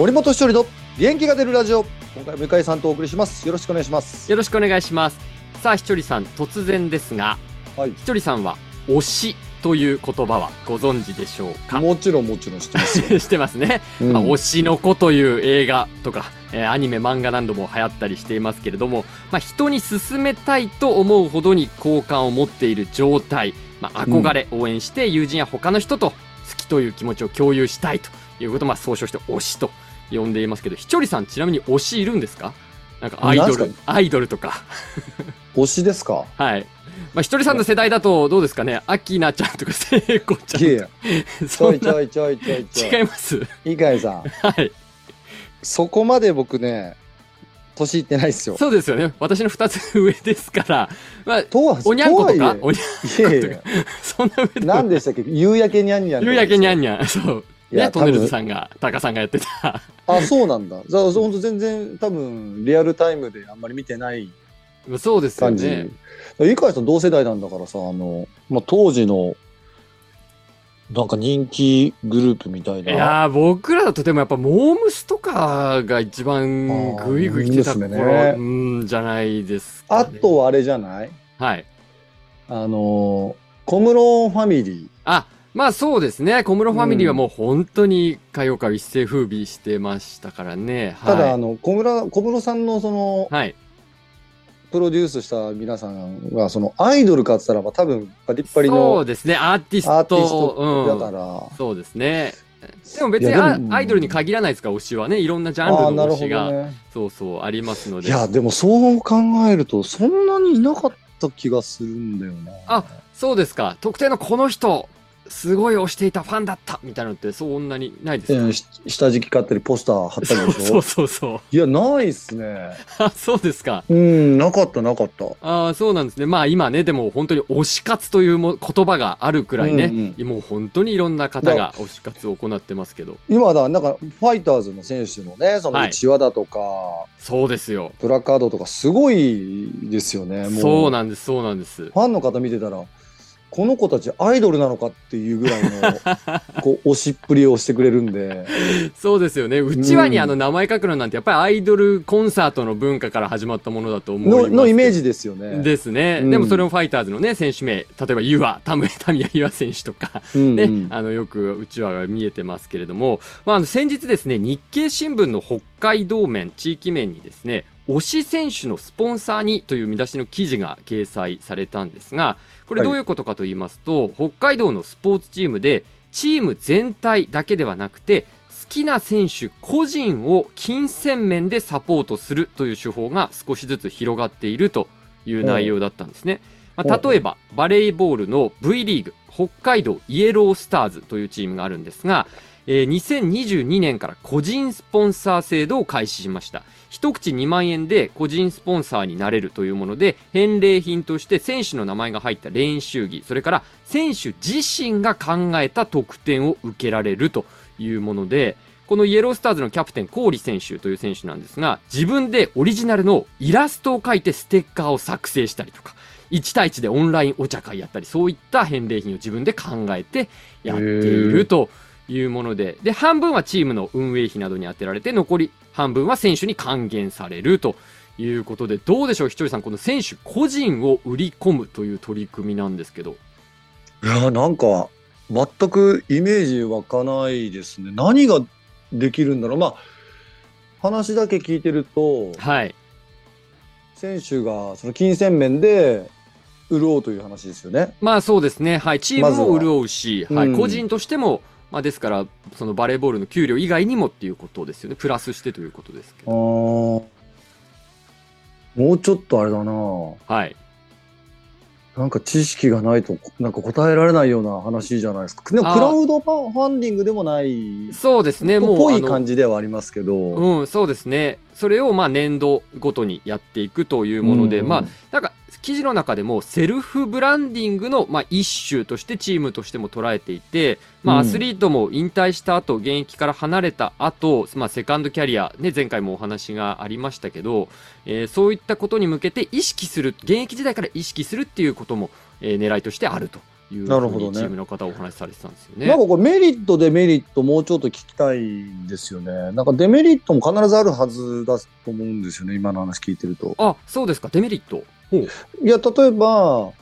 森本一人の元気が出るラジオ、今回向井さんとお送りします。よろしくお願いします。 よろしくお願いします。さあ、ひとりさん、突然ですが、 はい、 ひとりさんは推しという言葉はご存知でしょうか？ もちろん知ってますよ知ってますね、推しの子という映画とか、アニメ漫画何度も流行ったりしていますけれども、人に勧めたいと思うほどに好感を持っている状態、憧れ、応援して友人や他の人と好きという気持ちを共有したいということを総称して推しと呼んでいますけど、ひとりさんちなみに推しいるんですか？なんかアイドルとか推しですか？ はい。ひとりさんの世代だとどうですかね。アキナちゃんとか聖子ちゃん。 いやちょい違います。 井上さん。 はい。 そこまで僕ね、年いってないですよ。 そうですよね。私の2つ上ですから。おにゃんことかおにゃんことか。 そんな上で。 何でしたっけ？夕焼けにゃんにゃん。 夕焼けにゃんにゃん。そう。トンネルズさんが、タカさんがやってた。 あ、そうなんだ。じゃあ、ほんと全然多分、リアルタイムであんまり見てない感じ。 そうですよね。 井川さん同世代なんだからさ、当時の、なんか人気グループみたいな。 いやー、僕らだとでもやっぱモームスとかが一番グイグイ来てた頃、じゃないですか、ね。 あとあれじゃない？ はい。 小室ファミリー。 そうですね。小室ファミリーはもう本当に歌謡界一世風靡してましたからね。 ただ、小室さんのはい。 プロデュースした皆さんが、アイドルかって言ったら、多分、パリッパリの。 そうですね。アーティスト。 だから。 そうですね。でも別にアイドルに限らないですから、推しはね。いろんなジャンルの推しが、ありますので。 いや、でもそう考えると、そんなにいなかった気がするんだよな。 あ、そうですか。特定のこの人、すごい推していたファンだったみたいなのってそんなにないですか？ 下敷き買ったりポスター貼ったりでしょ？ そう。 いや、ないっすね。 あ、そうですか。 なかった。 ああ、そうなんですね。今ね、でも本当に推し活という言葉があるくらいね、もう本当にいろんな方が推し活を行ってますけど。 今なんか、ファイターズの選手のね、内輪だとか、 そうですよ。 プラカードとかすごいですよね。もうそうなんです。ファンの方見てたら、この子たちアイドルなのかっていうぐらいの推しっぷりをしてくれるんで。 そうですよね。うちわに名前書くのなんてやっぱりアイドルコンサートの文化から始まったものだと思います。 のイメージですよね。 ですね。でもそれもファイターズのね、選手名、例えばタミヤユア選手とか、ね、よくうちわが見えてますけれども、先日ですね、日経新聞の北海道面、地域面にですね、推し選手のスポンサーにという見出しの記事が掲載されたんですが、これどういうことかと言いますと、北海道のスポーツチームでチーム全体だけではなくて好きな選手個人を金銭面でサポートするという手法が少しずつ広がっているという内容だったんですね。例えばバレーボールの V リーグ北海道イエロースターズというチームがあるんですが、2022年から個人スポンサー制度を開始しました。一口2万円で個人スポンサーになれるというもので、返礼品として選手の名前が入った練習着、それから選手自身が考えた特典を受けられるというもので、このイエロースターズのキャプテン、郡選手という選手なんですが、自分でオリジナルのイラストを描いてステッカーを作成したりとか、1対1でオンラインお茶会やったり、そういった返礼品を自分で考えてやっているというもので、半分はチームの運営費などに充てられて、残り半分は選手に還元されるということで、どうでしょう、ひとりさん、この選手個人を売り込むという取り組みなんですけど。 いや、なんか、全くイメージ湧かないですね。何ができるんだろう。話だけ聞いてると、 はい。 選手がその金銭面で潤うという話ですよね。 そうですね。はい。チームも潤うし、はい。個人としても、ですから、そのバレーボールの給料以外にもっていうことですよね。プラスしてということですけど。 もうちょっとあれだな。 はい。 なんか知識がないと、なんか答えられないような話じゃないですか。でもクラウドファンディングでもない。 そうですね。 もう。ぽい感じではありますけど。 そうですね。それを年度ごとにやっていくというもので、なんか記事の中でもセルフブランディングの一種としてチームとしても捉えていて、アスリートも引退した後、現役から離れた後、セカンドキャリア、ね、前回もお話がありましたけど、そういったことに向けて意識する、現役時代から意識するっていうことも、狙いとしてあるというなるほどねふうにチームの方はお話しされてたんですよね。 なんかこれメリット、デメリットもうちょっと聞きたいんですよね。なんかデメリットも必ずあるはずだと思うんですよね。今の話聞いてると。 あ、そうですか。デメリット。ほう。 いや、例えば、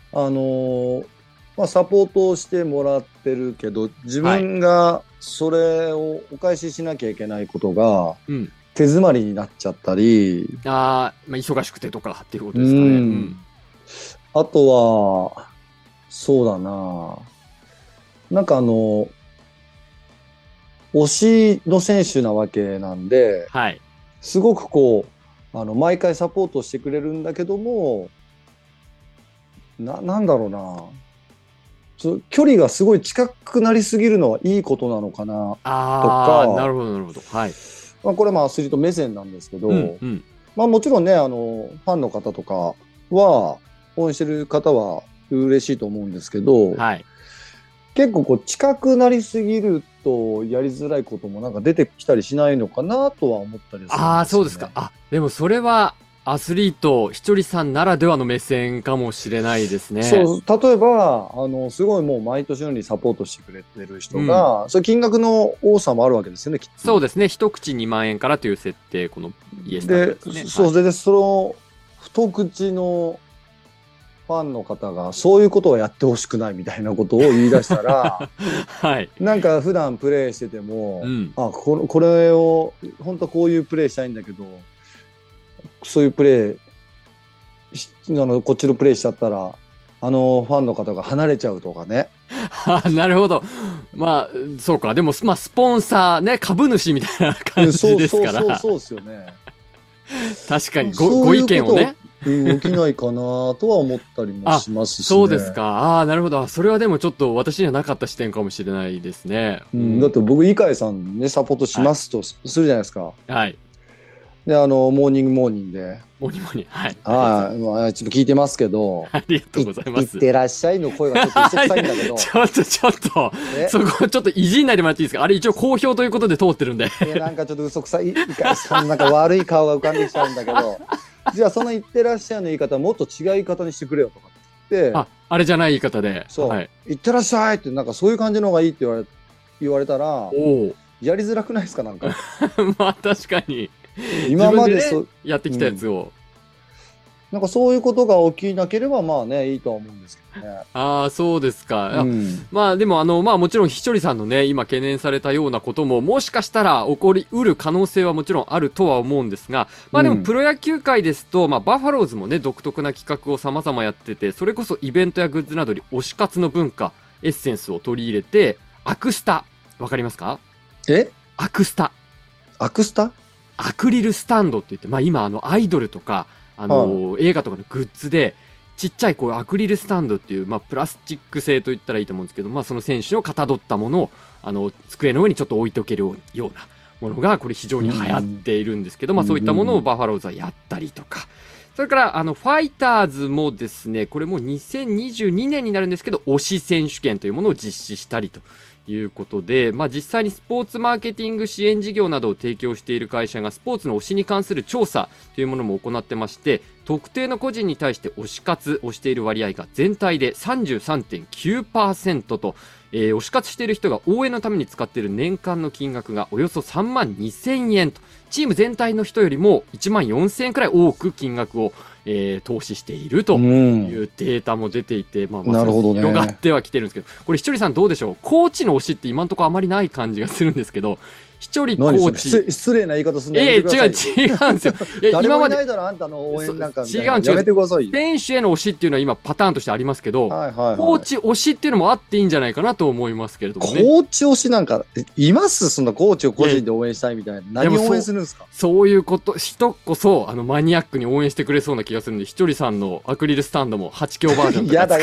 サポートをしてもらってるけど、自分がそれをお返ししなきゃいけないことが、 うん。 手詰まりになっちゃったり、 忙しくてとかっていうことですかね。うん。 あとは、そうだな。なんか推しの選手なわけなんで、 はい。 すごくこう、毎回サポートしてくれるんだけども、なんだろうな。距離がすごい近くなりすぎるのはいいことなのかなとか。 なるほど、なるほど。はい。 これアスリート目線なんですけど、 うんうん、 もちろんね、ファンの方とかは、応援してる方は嬉しいと思うんですけど、 はい、 結構こう近くなりすぎるとやりづらいこともなんか出てきたりしないのかなとは思ったりするんですよね。 そうですか。でもそれはアスリートひとりさんならではの目線かもしれないですね。 そう、例えば、すごいもう毎年のようにサポートしてくれてる人が、そういう金額の多さもあるわけですよね、きっと。 そうですね。一口2万円からという設定、このイエスタですね。 で、その、一口のファンの方がそういうことをやってほしくないみたいなことを言い出したら、 はい。 なんか普段プレイしてても、 うん、 これを、本当はこういうプレイしたいんだけど、そういうプレイ、こっちのプレイしちゃったら、ファンの方が離れちゃうとかね。 なるほど。そうか。でも、スポンサーね、株主みたいな感じですから。 そうですよね。 確かにご意見をね。 起きないかなとは思ったりもしますしね。 そうですか。なるほど。それはでもちょっと私にはなかった視点かもしれないですね。 だって僕、井貝さんね、サポートしますとするじゃないですか。 はい。 で、モーニングで。 モーニングで。はい。 ちょっと聞いてますけど。 ありがとうございます。 いってらっしゃいの声がちょっと嘘くさいんだけど。 ちょっと、そこちょっと意地になりもらっていいですか？あれ一応好評ということで通ってるんで。 なんかちょっと嘘くさい、そんなんか悪い顔が浮かんできちゃうんだけど。じゃあそのいってらっしゃいの言い方はもっと違う言い方にしてくれよとかって。 あれじゃない言い方で。 そう。はい、いってらっしゃいってなんかそういう感じの方がいいって言われたら、やりづらくないですかなんか。 確かに。 今までやってきたやつを、 なんかそういうことが起きなければいいとは思うんですけどね。 そうですか。でももちろんひとりさんのね、今懸念されたようなことももしかしたら起こりうる可能性はもちろんあるとは思うんですが、でもプロ野球界ですと、バファローズもね、独特な企画を様々やってて、それこそイベントやグッズなどに推し活の文化、エッセンスを取り入れて、アクスタ、わかりますか？アクスタ。 アクスタ？ アクリルスタンドって言って、今アイドルとか、映画とかのグッズで、ちっちゃいこうアクリルスタンドっていう、プラスチック製と言ったらいいと思うんですけど、その選手のかたどったものを、机の上にちょっと置いておけるようなものが、これ非常に流行っているんですけど、そういったものをバファローズはやったりとか、それから、ファイターズもですね、これも2022年になるんですけど、推し選手権というものを実施したりということで、実際にスポーツマーケティング支援事業などを提供している会社がスポーツの推しに関する調査というものも行ってまして、特定の個人に対して推し活をしている割合が全体で 33.9% と、推し活している人が応援のために使っている年間の金額がおよそ3万2000円と、チーム全体の人よりも1万4000円くらい多く金額を、投資しているというデータも出ていて、 なるほどね、 広がってはきてるんですけど、これひとりさんどうでしょう？コーチの推しって今のところあまりない感じがするんですけど、一人コーチ。 失礼な言い方すんのや違うんですよ。 今まで。誰もいないだろ、あんたの応援なんか。 違う。 やめてくださいよ。 選手への推しっていうのは今パターンとしてありますけど、コーチ推しっていうのもあっていいんじゃないかなと思いますけれどもね。 コーチ推しなんか、いますそんなコーチを個人で応援したいみたいな。何を応援するんですか？ そういうこと、人こそ、マニアックに応援してくれそうな気がするんで、ひとりさんのアクリルスタンドも8強バージョンとかやだ。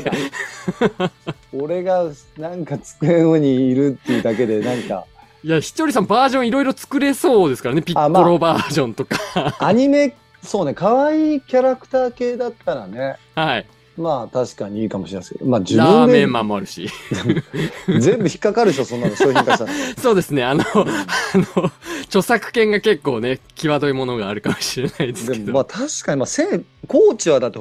俺がなんか机の上にいるっていうだけでなんか。 いや、ひとりさんバージョンいろいろ作れそうですからね。ピッコロバージョンとか。 アニメ、そうね、可愛いキャラクター系だったらね。 はい。 確かにいいかもしれないですけど。自分で。ラーメンマンもあるし。 全部引っかかるでしょ、そんなの、商品化したら。 そうですね。著作権が結構ね、際どいものがあるかもしれないですけど。 でも確かに、コーチはだってほら、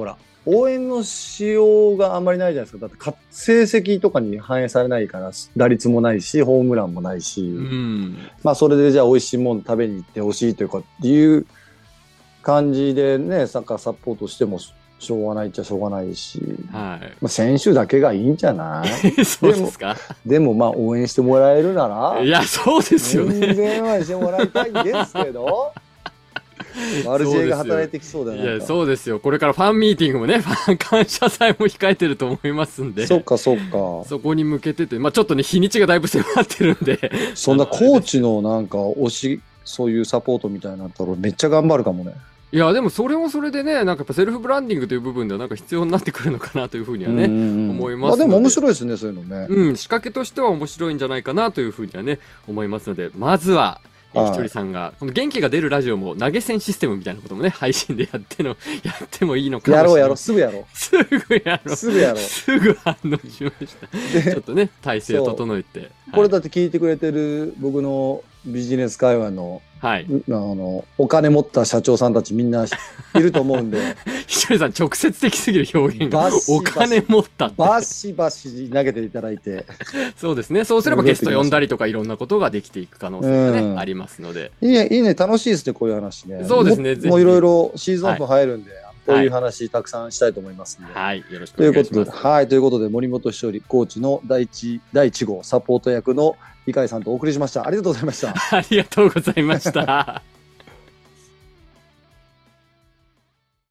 応援のしようがあんまりないじゃないですか。だって成績とかに反映されないから、打率もないし、ホームランもないし、まあそれでじゃあ美味しいもの食べに行ってほしいというかっていう感じでね、サッカーサポートしてもしょうがないっちゃしょうがないし、まあ選手だけがいいんじゃないそうですか。 でもまあ応援してもらえるなら、 いや、そうですよね。 全然応援してもらいたいんですけど、マルジェが働いてきそうだよ。 いや、そうですよ。これからファンミーティングもね、ファン感謝祭も控えてると思いますんで。 そっかそっか。 そこに向けてて、まあちょっとね、日にちがだいぶ迫ってるんで。 そんなコーチのなんかそういうサポートみたいになったらめっちゃ頑張るかもね。 いや、でもそれもそれでね、なんかやっぱセルフブランディングという部分ではなんか必要になってくるのかなというふうにはね、思いますので。 でも面白いですね、そういうのね。 仕掛けとしては面白いんじゃないかなというふうにはね、思いますので、まずは、ひとりさんが、この元気が出るラジオも投げ銭システムみたいなこともね、配信でやってもいいのかもしれない。 やろう、すぐやろう。 すぐ反応しました。ちょっとね、体制を整えて。 これだって聞いてくれてる僕のビジネス会話の、お金持った社長さんたちみんないると思うんで。 ひとりさん、直接的すぎる表現が。お金持ったって。 バシバシ投げていただいて。 そうですね。そうすればゲスト呼んだりとかいろんなことができていく可能性がね、ありますので。 いいね、楽しいですね、こういう話ね。 そうですね。 もういろいろシーズンオフ入るんで、こういう話たくさんしたいと思いますので。 はい。よろしくお願いします。 ということで、森本勝利コーチの第1号サポート役の井海さんとお送りしました。ありがとうございました。 ありがとうございました。